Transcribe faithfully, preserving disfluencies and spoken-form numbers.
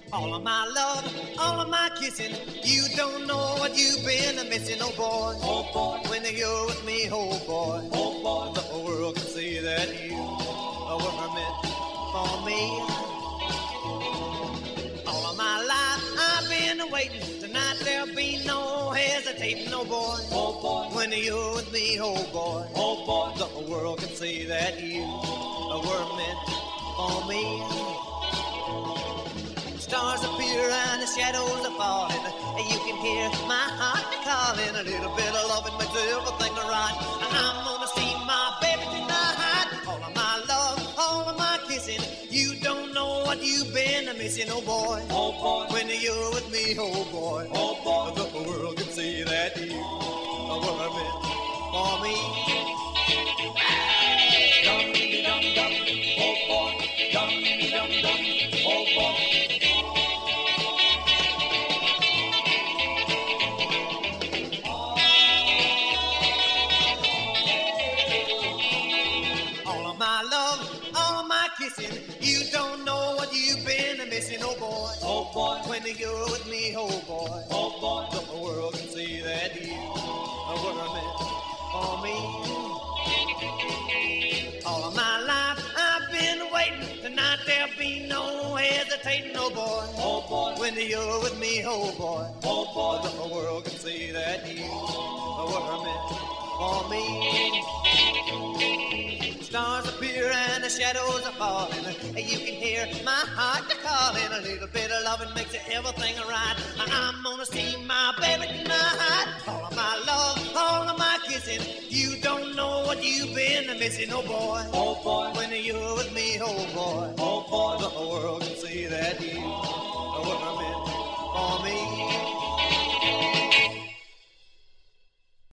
All of my love, all of my kissing, you don't know what you've been missing, oh boy. Oh boy, When you're with me, oh boy, oh boy, the whole world can see that you were meant for me. All of my life I've been waiting. Tonight there'll be no hesitating, oh boy. oh boy, When you're with me, oh boy, oh boy, the whole world can see that you were meant for me. Stars appear and the shadows are falling. You can hear my heart calling. A little bit of loving makes everything right. And I'm gonna see my baby tonight. All of my love, all of my kissing. You don't know what you've been missing, oh boy. oh boy, When you're with me, oh boy, oh boy, the world can see that you were meant for me. dum dum dum, oh boy, dum dum dum, oh boy. All of my love, all of my kissing. You don't know what you've been missing, oh boy. Oh boy, When you're with me, oh boy, oh boy, the world can see that you were meant for me. All of my life I've been waiting. Tonight there'll be no hesitating, oh boy. oh boy, When you're with me, oh boy, oh boy, the world can see that you were meant for me. Stars appear and the shadows are falling. You can hear my heart calling. A little bit of loving makes everything right. I'm gonna see my baby tonight. All of my love, all of my kissing. You don't know what you've been missing, oh boy. oh boy, When you're with me, oh boy, oh boy, the whole world can see that you